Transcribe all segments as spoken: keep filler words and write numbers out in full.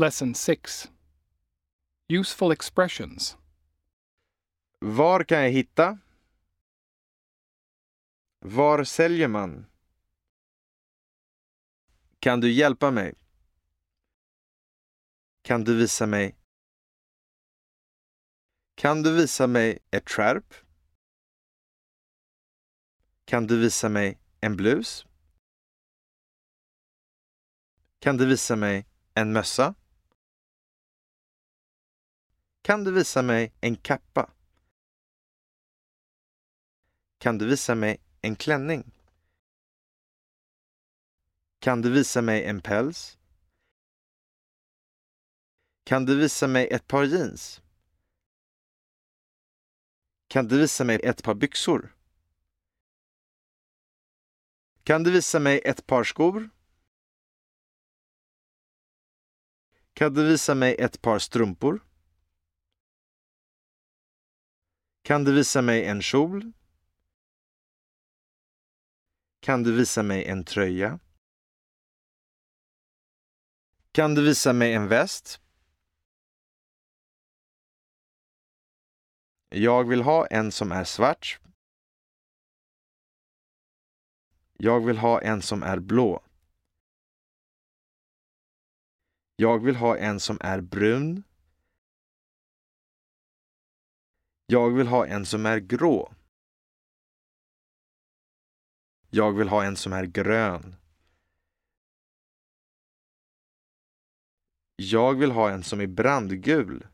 Lesson six. Useful expressions. Var kan jag hitta? Var säljer man? Kan du hjälpa mig? Kan du visa mig? Kan du visa mig ett skärp? Kan du visa mig en blus? Kan du visa mig en mössa? Kan du visa mig en kappa? Kan du visa mig en klänning? Kan du visa mig en päls? Kan du visa mig ett par jeans? Kan du visa mig ett par byxor? Kan du visa mig ett par skor? Kan du visa mig ett par strumpor? Kan du visa mig en kjol? Kan du visa mig en tröja? Kan du visa mig en väst? Jag vill ha en som är svart. Jag vill ha en som är blå. Jag vill ha en som är brun. Jag vill ha en som är grå. Jag vill ha en som är grön. Jag vill ha en som är brandgul.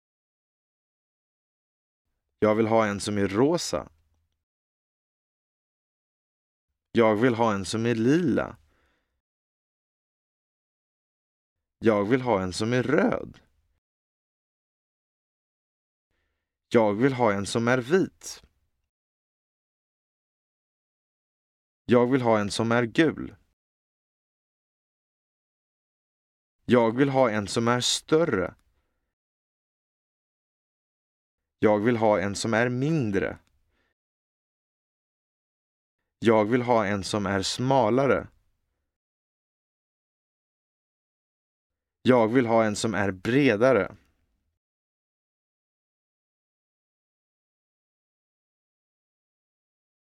Jag vill ha en som är rosa. Jag vill ha en som är lila. Jag vill ha en som är röd. Jag vill ha en som är vit. Jag vill ha en som är gul. Jag vill ha en som är större. Jag vill ha en som är mindre. Jag vill ha en som är smalare. Jag vill ha en som är bredare.